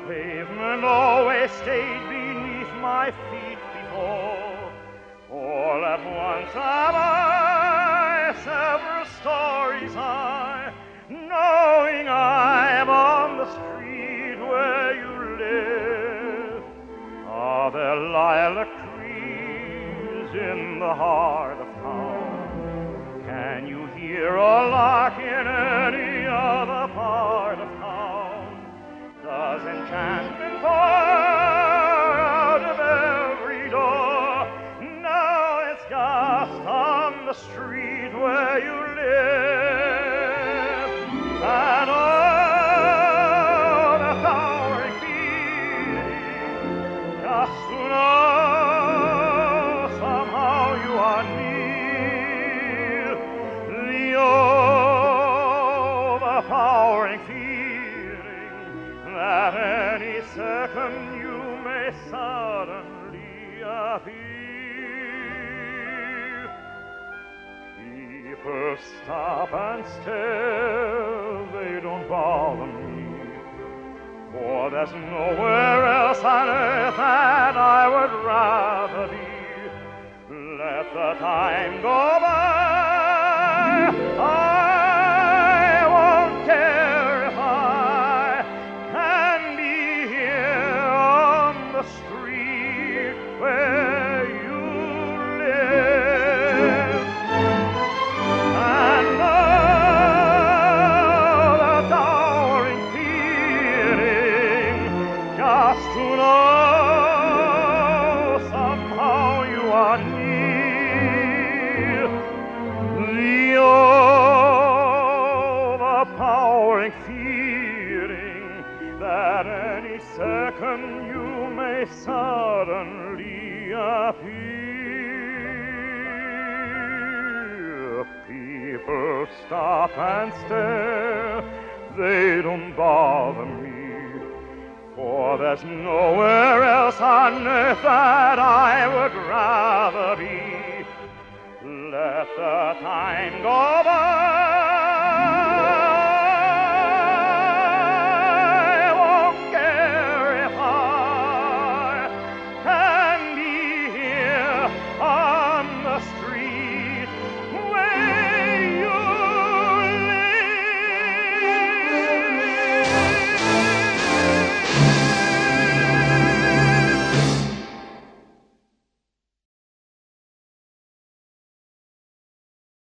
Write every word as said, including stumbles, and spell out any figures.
pavement always stayed beneath my feet before. All at once am I several stories high, knowing I'm on the street where you live. Are there lilac trees in the heart of town? Can you hear a lark in any other part of town? Does enchantment pour out of every door? No, it's just on the street where you live. And oh, the towering feeling, just to know somehow you are near. The overpowering feeling that any second you may suddenly appear. People stop and stare, they don't bother me, for there's nowhere else on earth that I would rather be. Let the time go by, I won't care if I can be here on the street where you live. And oh, the towering feeling, just to know somehow you are near. The overpowering feeling that any second you may suddenly appear. People stop and stare, they don't bother me, for there's nowhere else on earth that I would rather be. Let the time go by,